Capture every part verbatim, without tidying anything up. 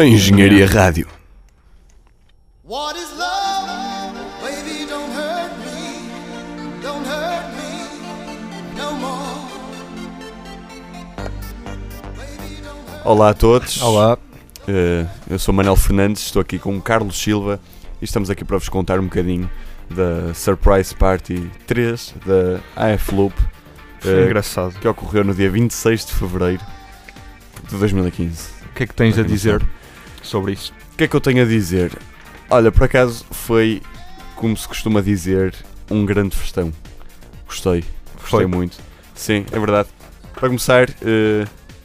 A Engenharia Rádio. What is love? Baby, don't hurt me. Don't hurt me no more. Baby, don't hurt. Olá a todos. Olá. Uh, eu sou Manuel Fernandes, estou aqui com o Carlos Silva e estamos aqui para vos contar um bocadinho da Surprise Party três da A F Loop. Foi uh, engraçado. Que ocorreu no dia vinte e seis de fevereiro de dois mil e quinze. O que é que tens a dizer sobre isso? O que é que eu tenho a dizer? Olha, por acaso foi, como se costuma dizer, um grande festão. Gostei, gostei Foi. muito. Sim, é verdade. Para começar, uh,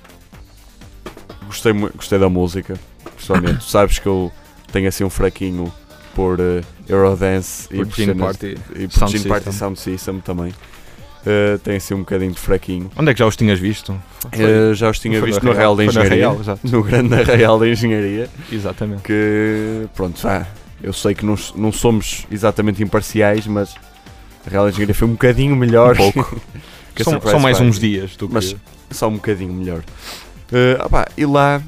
gostei, mu- gostei da música, pessoalmente. Tu sabes que eu tenho assim um fraquinho por uh, Eurodance e Por por Gene cenas- Party, e por Sound Gene Party System. Sound System também. Uh, tenho assim um bocadinho de fraquinho. Onde é que já os tinhas visto? Uh, já os tinha Foi visto na no Real da foi na Engenharia, Real, exato. no grande Real da Engenharia. Exatamente. Que, pronto, já, eu sei que não, não somos exatamente imparciais, mas a Real da Engenharia foi um bocadinho melhor. Um pouco. que a São, Surprise são mais Party. uns dias do que... Mas só um bocadinho melhor. Uh, opá, e lá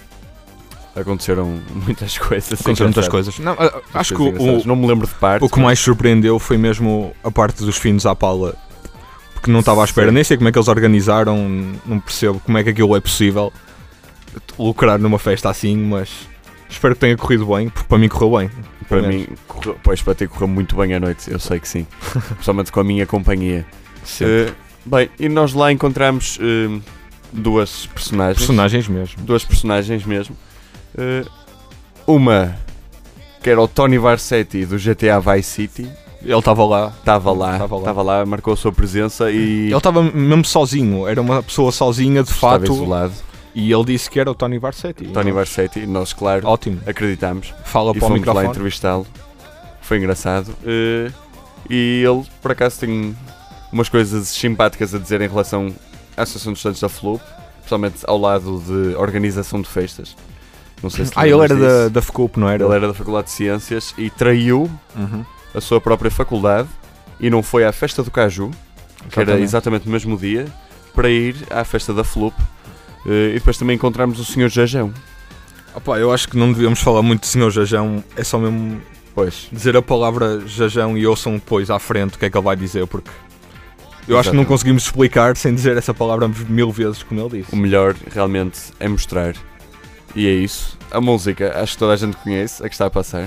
aconteceram muitas coisas. aconteceram muitas engraçadas. coisas. Não, a- acho que Coisas o, engraçadas. o, Não me lembro de parte. o que mais surpreendeu foi mesmo a parte dos finos à pala. Porque não estava à espera. Sim. Nem sei como é que eles organizaram. Não percebo como é que aquilo é possível lucrar numa festa assim, mas espero que tenha corrido bem, porque para mim correu bem. Para Pelo mim, correu, pois para ti correu muito bem à noite, eu sei que sim. Principalmente com a minha companhia. Sempre. Uh, bem, e nós lá encontramos uh, duas personagens. Personagens mesmo. Duas personagens mesmo. Uh, uma que era o Tony Varsetti do G T A Vice City. Ele estava lá. Estava lá, Estava lá. estava lá, marcou a sua presença e Ele estava mesmo sozinho. Era uma pessoa sozinha de estava fato. isolado. E ele disse que era o Tony Varsetti. Tony E nós- Varsetti, nós claro Ótimo. acreditamos Fala e para o fomos lá microfone. entrevistá-lo. Foi engraçado. Uh, e ele por acaso tem umas coisas simpáticas a dizer em relação à Associação dos Estudantes da F L U P, principalmente ao lado de organização de festas. Não sei se te Ah, ele lembras era da, disso. da F C U P, não era? Ele era da Faculdade de Ciências e traiu Uhum. a sua própria faculdade e não foi à festa do Caju, que era Exatamente. exatamente no mesmo dia, para ir à festa da F L U P. Uh, e depois também encontramos o senhor Jajão. Opa, eu acho que não devíamos falar muito de senhor Jajão. É só mesmo Pois, dizer a palavra Jajão e ouçam depois à frente o que é que ele vai dizer, porque eu acho que não Exatamente. conseguimos explicar sem dizer essa palavra mil vezes como ele disse. o melhor realmente é mostrar. E é isso. A música, acho que toda a gente conhece, a que está a passar.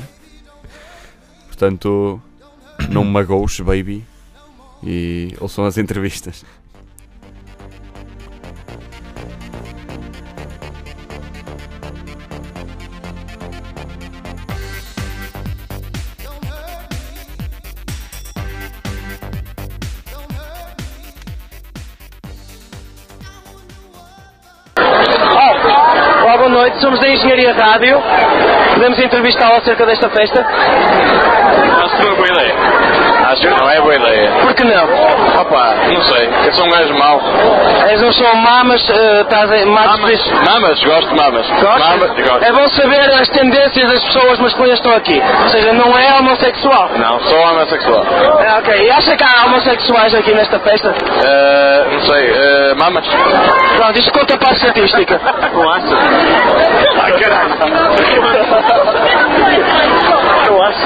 Portanto, não me magoes, baby. E ouçam as entrevistas. Olá, boa noite. Somos da Engenharia Rádio. Podemos entrevistá-lo acerca desta festa? Acho que não é boa ideia. Acho que não é boa ideia. Por que não? Opa, não sei. Eu sou um gajo mau. És um som mamas, uh, estás em mamas. Mamas, mamas, gosto de mamas. Mamas, gosto. É bom saber as tendências das pessoas masculinas que estão aqui. Ou seja, não é homossexual. Não, sou homossexual. É, ok. E acha que há homossexuais aqui nesta festa? Eh, não sei, eh, mamas? Pronto, isto conta para a estatística. Não acha? Ah, caralho. Não acha?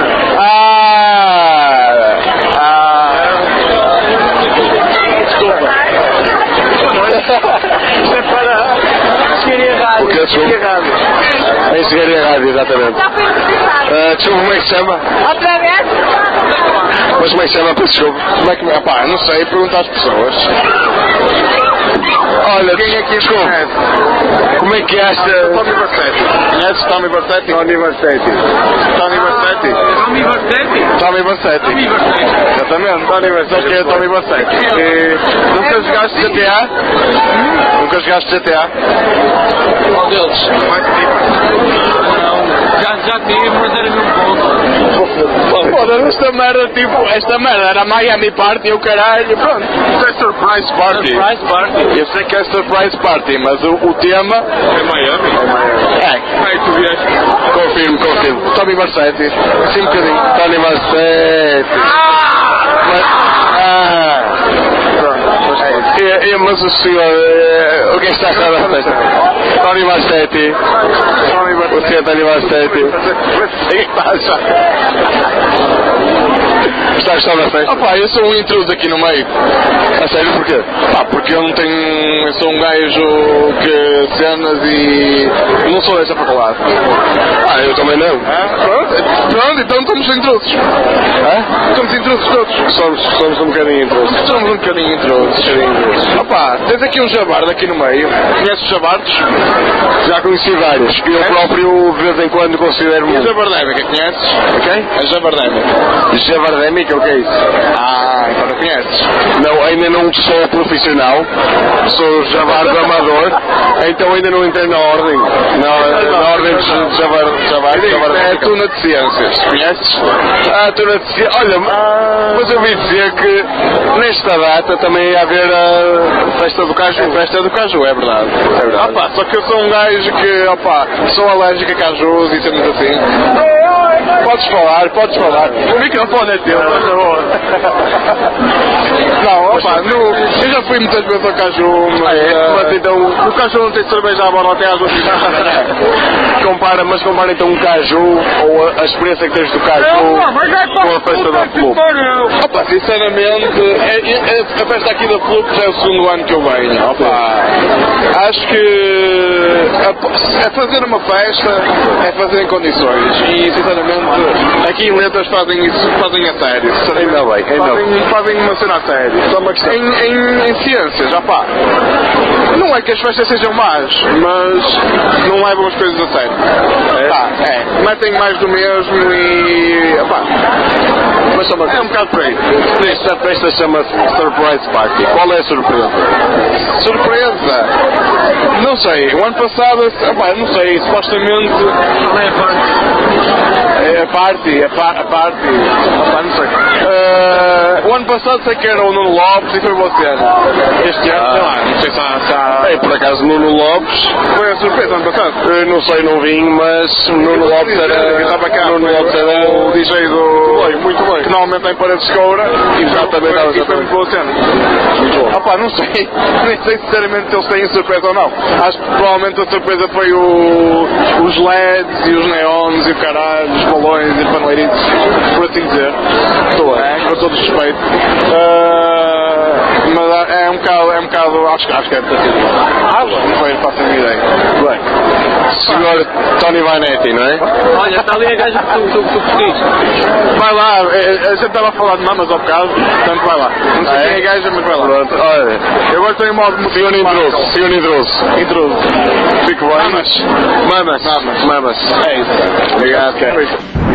Ah, ah. Desculpa. Isto é para Engenharia Rádio. O que é, desculpa? Engenharia Rádio. A Engenharia Rádio, exatamente. Eh, desculpa, como é que se chama? Outra vez? Mas como é que se chama? Peço desculpa. Como é que... Epá, não sei, pergunta às pessoas. Olha, quem é que desculpa. Como é que acha... Tony Varsetti. Conheces Tony Varsetti? Tony Varsetti. Tony Varsetti? Tommy Varsetti? Tommy Varsetti. Exatamente, Tony Varsetti. Sabes quem é Tommy Varsetti? E... Nunca jogaste G T A? Nunca jogaste G T A? Qual deles? Já, já tive, mas era num ponto. Foda-se, esta merda, tipo, esta merda era Miami Party, o caralho, pronto. Isso é Surprise Party. Surprise Party. Eu sei que é Surprise Party, mas o, o tema... É Miami? É Miami. É. Ai, tu vieste. Confirmo, confirmo. Tommy Varsetti. Assim um bocadinho. Tony Varsetti. Mas... Ah! Pronto. Mas, é. e, e, mas o senhor, eh, o que é que está a achar da festa? Tony Massetti. O senhor Tony Massetti. O que é que está a achar? Está a gostar da festa? Ah pá, eu sou um intruso aqui no meio. A sério, porquê? Pá, porque eu não tenho... Eu sou um gajo que cenas e... não sou dessa faculdade. Ah, eu também não. Ah, pronto. Pronto, então estamos intrusos. Hã? Estamos intrusos todos. Somos, somos um bocadinho intrusos. Somos um bocadinho intrusos. Ah pá, tens aqui um jabardo aqui no meio. Conheces os jabardos? Já conheci vários. Eu É? próprio, de vez em quando, considero-me E a um. jabardémica, conheces? Ok? A jabardémica. Javardémica, o que é isso? Ah, então não conheces? Não, ainda não sou profissional, sou javardo amador, então ainda não entrei na ordem, na, na ordem dos javardos. É tuna de ciências, conheces? Ah, tuna de ciências. Olha, mas eu ouvi dizer que nesta data também ia haver a festa do caju. A festa do caju, é verdade. É verdade. Ah pá, só que eu sou um gajo que, opá, sou alérgico a cajus e cenas assim. Podes falar, podes falar. O microfone é teu, por favor. Não, opá, no, eu já fui muitas vezes ao caju, mas, Ah, é? uh, Mas então, o caju não tem cerveja à borda até às duas compara, mas compara então um caju, ou a, a experiência que tens do caju com a festa da Flup. Opa, sinceramente, é, é, a festa aqui da Flux é o segundo ano que eu venho. Opa, acho que a, a fazer uma festa é fazer em condições. E sinceramente, aqui em Letras fazem isso, fazem a sério. Ainda bem, ainda fazem, bem. fazem uma cena a sério. Só uma questão. Em, em, em ciências, opá, não é que as festas sejam más, mas não levam as coisas a sério. É? Pá, é. Metem mais do mesmo e. Opá, Mas chama é um bocado por aí. Esta festa chama-se Surprise Party. Qual é a surpresa? Surpresa! Não sei, o ano passado, opá, não sei, supostamente. É a party, a, pa, a party. Opá, não sei. Uh, o ano passado sei que era o Nuno Lopes e foi você. Este ano, Ah. sei lá, não sei se há. Se há... É, por acaso Nuno Lopes, Foi a surpresa ano passado. eu não sei, não vim, mas Nuno Lopes era. Eu estava cá, Nuno Lopes era o D J do. Bem, muito bem. Que normalmente tem paredes de coura. E Já também foi, estava, e já foi também. muito boa cena. Muito bom. Ah pá, não sei. Nem sei sinceramente se eles têm surpresa ou não. Acho que provavelmente a surpresa foi o, os L E Ds e os neons e o caralho, os balões e os paneleiritos, por assim dizer. Estou bem. É, com todo o respeito. Ah, mas é um bocado, é um bocado, acho, acho que é ter sido. Ah, não sei, não faço a minha ideia. Bem. Senhor Tony Vanetti, não é? Olha, está ali a gaja que tu, tu, tu pediste. Vai lá, eh, a gente estava a falar de mamas ao bocado, portanto vai lá. Não sei Ah, é? quem é gaja, mas vai lá. Pronto, olha. Eu agora estou em modo Senhor Intruso, senhor Intruso. Intruso. Fico bem. Mamas. Mamas. Mamas. Mamas. É isso. Obrigado. Ok.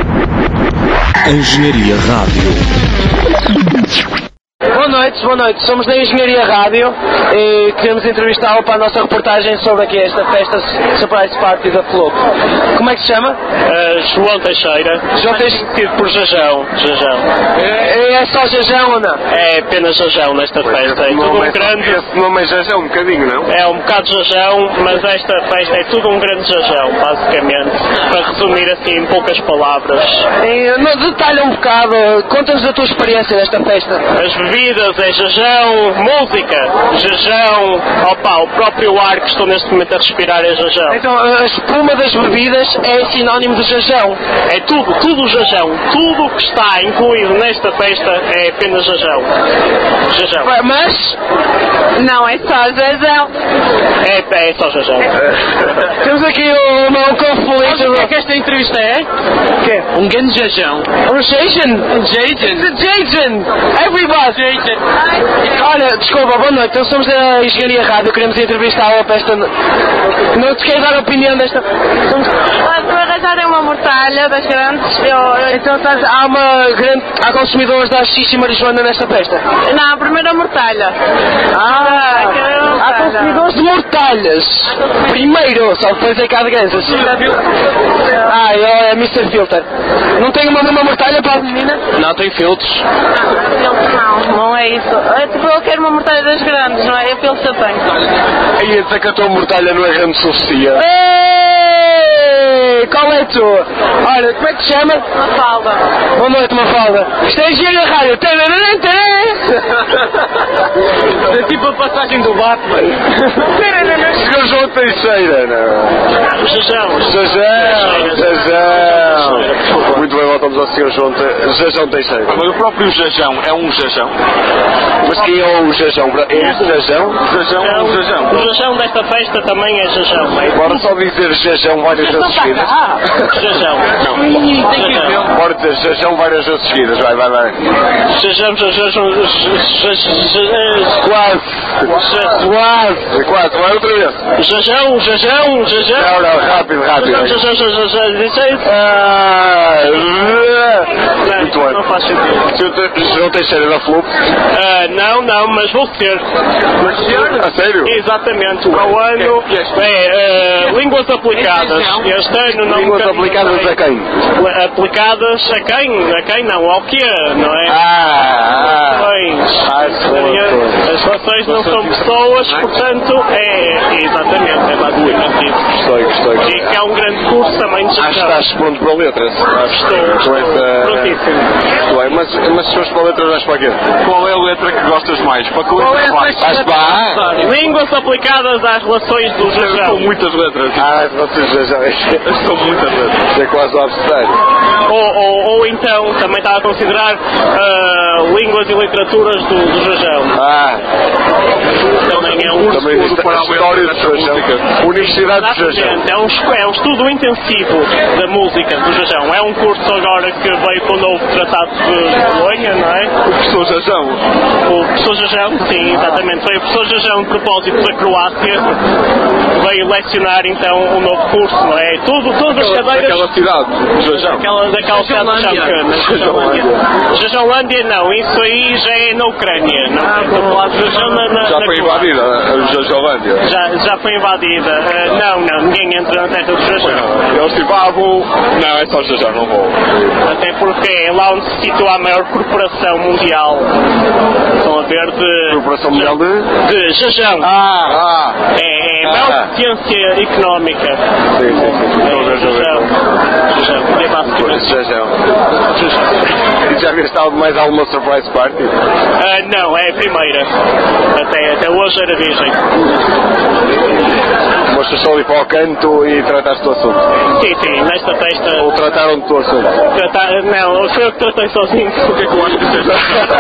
Engenharia Rádio. Boa noite, boa noite. Somos da Engenharia Rádio e queremos entrevistá-lo para a nossa reportagem sobre aqui esta festa Surprise Party da Flow. Como é que se chama? João Teixeira. João Teixeira. Tido por Jajão. Jajão. É, é só Jajão ou não? É apenas Jajão nesta festa. É tudo um grande. Esse nome já é um bocadinho, não? É um bocado Jajão, mas esta festa é tudo um grande Jajão, basicamente. Para resumir assim em poucas palavras. E, não, detalha um bocado, conta-nos a tua experiência nesta festa. As bebidas é Jajão, música, Jajão, opa, o próprio ar que estou neste momento a respirar é Jajão. Então, a espuma das bebidas é sinónimo de Jajão. É tudo, tudo Jajão. Tudo que está incluído nesta festa é apenas Jajão. Jajão. Mas, Não, é só Jajão. É, é só Jajão. temos aqui um, um conflito. O que é que esta entrevista é? quê? Um grande Jajão. Um Jason? Jason. Jason! Everybody! Olha, desculpa, boa noite. Então somos da Engenharia Rádio, queremos entrevistá-la para esta. Não te queres dar a opinião desta. Somos... Para arranjarem uma mortalha das grandes, eu, eu... Então sabes, há uma grande. Há consumidores da xixi e marijuana nesta festa? Não, a primeira mortalha. Ah! primeira Há mortalha. consumidores de mortalhas! Primeiro, só depois é que há de ganzas. Ah, é, é mister Filter. Não tem uma, uma mortalha para a menina? Não, tem filtros. Não, não é isso. É tipo, eu quero uma mortalha das grandes, não é? Eu penso que eu tenho. Aí a dizer que a tua mortalha não é grande o suficiente. Ei! Olha, desculpa, boa noite. Então somos da Engenharia Rádio, queremos entrevistá-la para esta. Não te queres dar a opinião desta. Somos... Não, E qual é a tua? Olha, como é que te chama? Mafalda. Boa noite, Mafalda. Isto é Engenharia Rádio. É tipo a passagem do Batman. senhor João Teixeira, não? Jajão. Jajão, Jajão. Muito bem, voltamos ao senhor João Te... Jajão Teixeira. Mas o próprio Jajão é um Jajão. Mas quem é o Jajão? É este Jajão? O Jajão é um Jajão. O jajão desta festa também é jajão. Bora só dizer Jajão várias vezes seguidas. Jajão. Não. Bora dizer Jajão várias vezes seguidas. Vai, vai, vai. Jajão, jajão, Quase. Quase. Quase. Vai outra vez. Jajão, jajão, jajão. Não, não. Rápido, rápido. Jajão, jajão, jajão. Ah, muito bem. Não faz sentido. João Teixeira da Flup? Uh, não, não, mas vou ser. Mas ser? A sério? Exatamente. Para o ano é uh, línguas aplicadas. Este ano não. Línguas aplicadas a quem? Aplicadas a quem? A quem não? Ao quê? Não é? Ah, Relações. Ah, As relações não são pessoas, portanto é. Exatamente, é basicamente isso. Gostei, gostei. E que é um grande curso também de Acho que gestão. estás pronto para letras. Estou, Com essa... prontíssimo. Muito bem, mas, mas se fores para letras vais para quê? Qual é a letra que gostas mais? Para que Qual é letra a vais? Vais para A? Línguas aplicadas às relações do São jajão. muitas letras. Ah, vocês já já... São muitas letras. Isso é quase um abecedário. Ou, ou, ou então também estava a considerar uh, línguas e literaturas do, do jajão. Ah, Também é um também existe a história do Jajão. Universidade do Jajão. Exatamente, é um, es- é um estudo intensivo da música do jajão. É um curso agora que veio com o novo tratado de Bolonha, não é? O professor Jajão. O professor Jajão, sim, exatamente. Foi o professor Jajão, de propósito da Croácia, veio lecionar então um novo curso, não é? Tudo, todas as cadeiras. Aquela cidade, Jajão. Daquela, daquela cidade jacana. Jajãolândia não, isso aí já é na Ucrânia. Não ah, estou a falar de Jajão na, na, Já na foi Croácia. invadida a Jajãolândia. Já, já foi invadida. Uh, não, não, ninguém entra na terra do Jajão. Eles tipo, ah, vou. Não, é só Jajão, não vou. Até porque é lá onde se situa a maior corporação mundial. Estão a ver de. Corporação Mundial de... De Jajão. Ah, É, é a Ah. maior potência económica. sim, sim, sim. Estou a ver, estou a ver. Jajão. Jajão. É basicamente. Jajão. E já viste algo mais alguma surprise party? Ah, não, é a primeira. Até, até hoje era virgem. Mostras só ali para o canto e trataste do assunto? Sim, sim, nesta festa. Ou trataram do teu assunto? Tratar, não, foi eu que tratei sozinho. O que é que eu acho que seja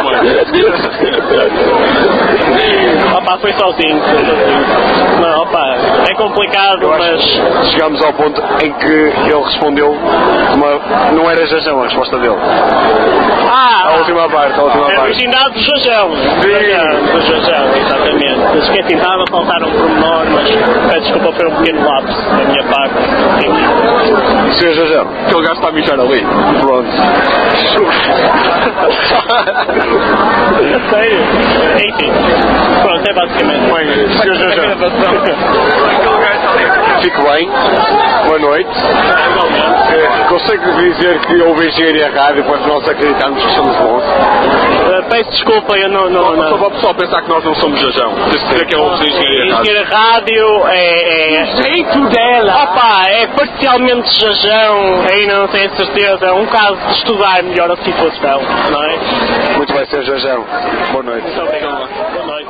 Opa, foi sozinho. Foi sozinho. Não, opa, é complicado, mas. Chegámos ao ponto em que ele respondeu uma... não era Jajão a resposta dele. Ah! A última parte, a última É a parte. virgindade do Jajão. Jajão, do Jajão, exatamente. Esqueci, estava a faltar um pormenor, mas peço desculpa, foi um pequeno lapso da minha parte. Sim. senhor Jajão. Aquele gajo está a mijar ali. Pronto. Sério? Enfim. Pronto, é basicamente. Bem, senhor Jajão. Fique bem. Boa noite. Eh, Consegue dizer que houve engenharia rádio para nós acreditarmos que somos bons? Uh, peço desculpa, eu não. não, Só não. para o pessoal pensar que nós não somos Jajão. Tens de dizer que é o engenharia rádio. Engenharia rádio é. é... O jeito dela! Opa, é parcialmente jajão, ainda não tenho certeza. É um caso de estudar melhor a situação, não é? Muito bem, senhor Jajão. Boa noite. Muito obrigado. Boa noite.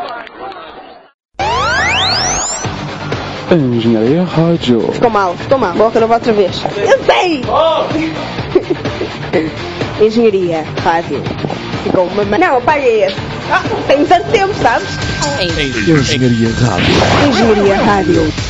Engenharia Rádio. Ficou mal, ficou mal. Vou gravar outra vez. Eu sei! Engenharia Rádio. Ficou uma... Não, apaga esse. Ah, tem tanto tempo, sabes? Engenharia Rádio. Engenharia Rádio.